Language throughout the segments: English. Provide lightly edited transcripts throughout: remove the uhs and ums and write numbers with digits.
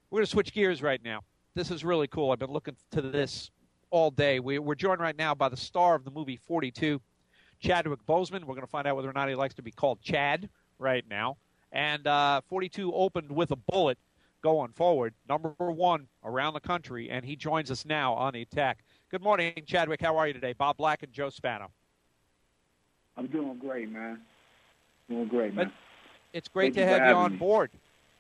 We're going to switch gears right now. This is really cool. I've been looking to this all day. We're joined right now by the star of the movie 42, Chadwick Boseman. We're going to find out whether or not he likes to be called Chad right now. And 42 opened with a bullet going forward, #1 around the country, and he joins us now on The Attack. Good morning, Chadwick. How are you today? Bob Black and Joe Spano. I'm doing great, man. Doing great, man. It's great to have you on board.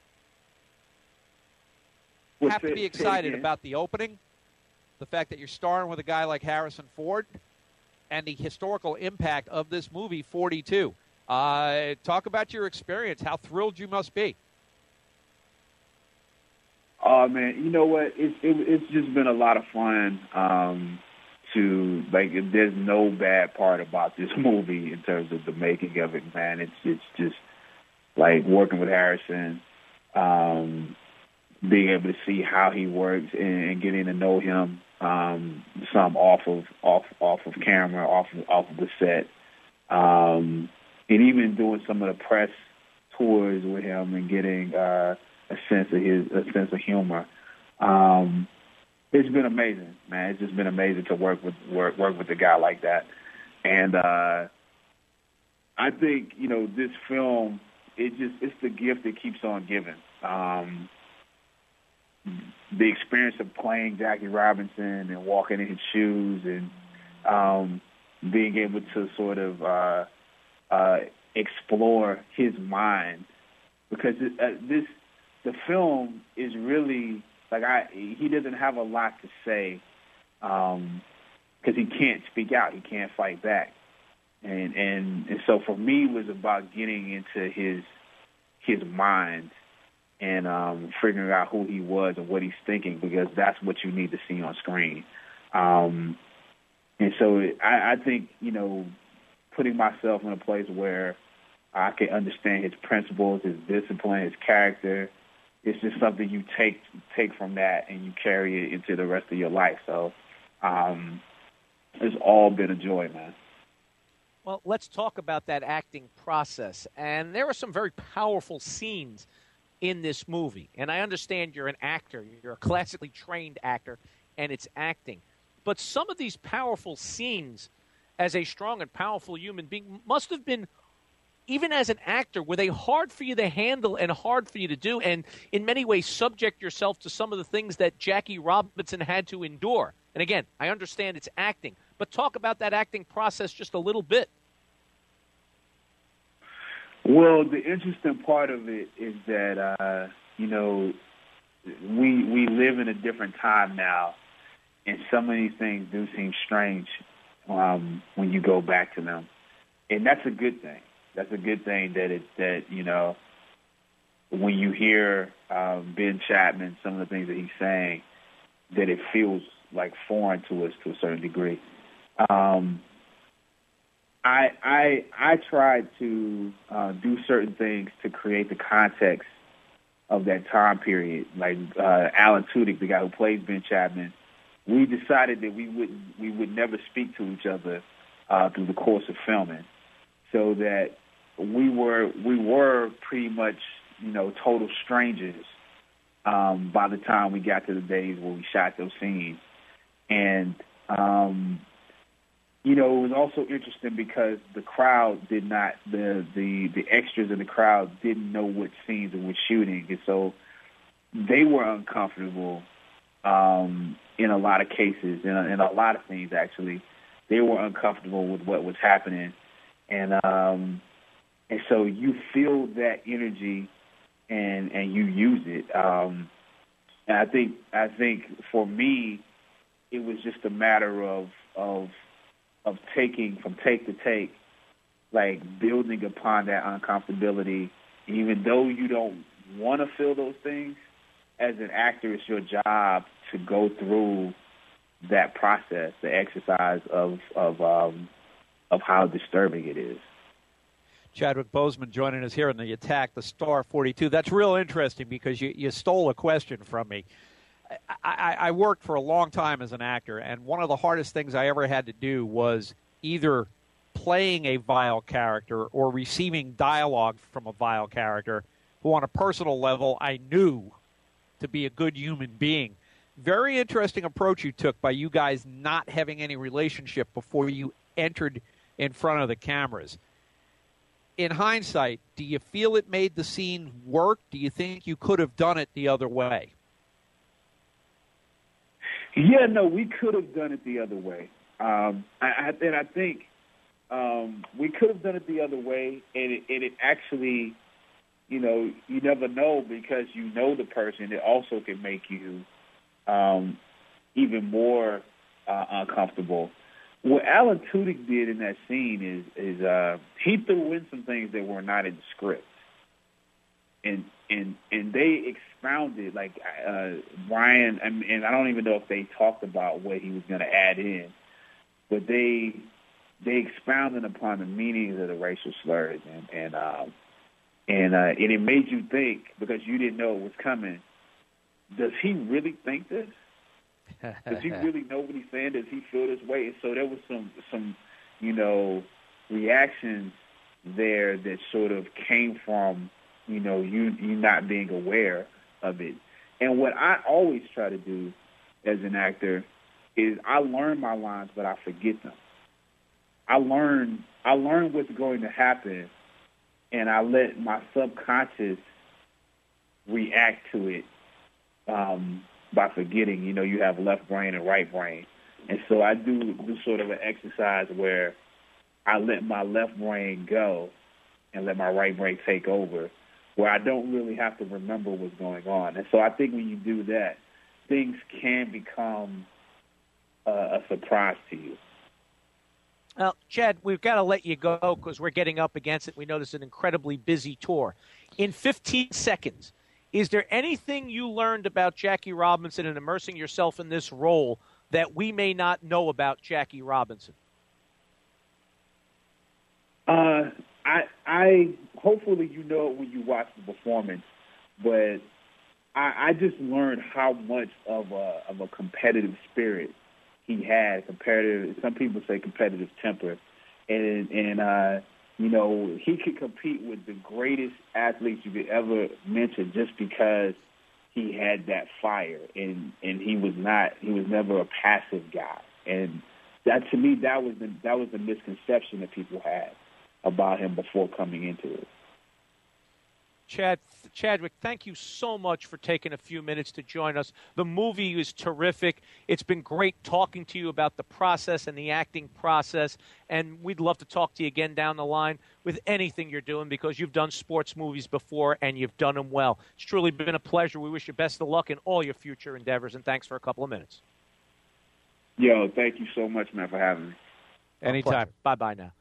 You have to be excited about the opening, the fact that you're starring with a guy like Harrison Ford, and the historical impact of this movie, 42. Talk about your experience, how thrilled you must be. Oh, man, you know what? It's just been a lot of fun there's no bad part about this movie in terms of the making of it, man. It's just like working with Harrison, being able to see how he works and getting to know him some off of camera, off of the set, and even doing some of the press tours with him and getting a sense of humor. It's been amazing, man. It's just been amazing to work with a guy like that, and I think this film it's the gift that keeps on giving. The experience of playing Jackie Robinson and walking in his shoes and being able to sort of explore his mind, because the film is really he doesn't have a lot to say because he can't speak out, he can't fight back, and so for me it was about getting into his mind and figuring out who he was and what he's thinking, because that's what you need to see on screen. And so I think, putting myself in a place where I can understand his principles, his discipline, his character, it's just something you take from that and you carry it into the rest of your life. So it's all been a joy, man. Well, let's talk about that acting process. And there are some very powerful scenes in this movie. And I understand you're an actor. You're a classically trained actor, and it's acting. But some of these powerful scenes, as a strong and powerful human being, must have been, even as an actor, were they hard for you to handle and hard for you to do, and in many ways subject yourself to some of the things that Jackie Robinson had to endure? And again, I understand it's acting, but talk about that acting process just a little bit. Well, the interesting part of it is that, we live in a different time now, and some of these things do seem strange when you go back to them. And that's a good thing. That's a good thing that when you hear Ben Chapman, some of the things that he's saying, that it feels like foreign to us to a certain degree. I tried to do certain things to create the context of that time period. Like Alan Tudyk, the guy who plays Ben Chapman, we decided that we would never speak to each other through the course of filming, so that we were pretty much total strangers by the time we got to the days where we shot those scenes. And it was also interesting because the crowd did not, the extras in the crowd didn't know what scenes we were shooting. And so they were uncomfortable in a lot of cases, in a lot of things, actually. They were uncomfortable with what was happening. And so you feel that energy and you use it. And I think for me, it was just a matter of taking from take to take, like building upon that uncomfortability. Even though you don't want to feel those things, as an actor, it's your job to go through that process, the exercise of how disturbing it is. Chadwick Boseman joining us here in The Attack, the star 42. That's real interesting because you stole a question from me. I worked for a long time as an actor, and one of the hardest things I ever had to do was either playing a vile character or receiving dialogue from a vile character who on a personal level I knew to be a good human being. Very interesting approach you took by you guys not having any relationship before you entered in front of the cameras. In hindsight, do you feel it made the scene work? Do you think you could have done it the other way? Yeah, no, we could have done it the other way. I think we could have done it the other way, and it actually, you know, you never know because you know the person. It also can make you even more uncomfortable. What Alan Tudyk did in that scene is he threw in some things that were not in the script, and they expounded, like Brian, and I don't even know if they talked about what he was going to add in, but they expounded upon the meanings of the racial slurs, and it made you think, because you didn't know it was coming. Does he really think this? Does he really know what he's saying? Does he feel this way? And so there was some you know, reactions there that sort of came from, you know, you not being aware of it. And what I always try to do as an actor is I learn my lines, but I forget them. I learn what's going to happen, and I let my subconscious react to it by forgetting. You know, you have left brain and right brain. And so I do sort of an exercise where I let my left brain go and let my right brain take over, where I don't really have to remember what's going on. And so I think when you do that, things can become a surprise to you. Well, Chad, we've got to let you go because we're getting up against it. We know this is an incredibly busy tour. In 15 seconds, is there anything you learned about Jackie Robinson and immersing yourself in this role that we may not know about Jackie Robinson? I hopefully you know it when you watch the performance, but I just learned how much of a competitive spirit he had. Competitive, some people say competitive temper, and you know, he could compete with the greatest athletes you could ever mention just because he had that fire, and he was never a passive guy. And that, to me, that was the misconception that people had about him before coming into it. Chadwick, thank you so much for taking a few minutes to join us. The movie is terrific. It's been great talking to you about the process and the acting process, and we'd love to talk to you again down the line with anything you're doing because you've done sports movies before and you've done them well. It's truly been a pleasure. We wish you best of luck in all your future endeavors, and thanks for a couple of minutes. Yo, thank you so much, man, for having me. Anytime. Bye-bye now.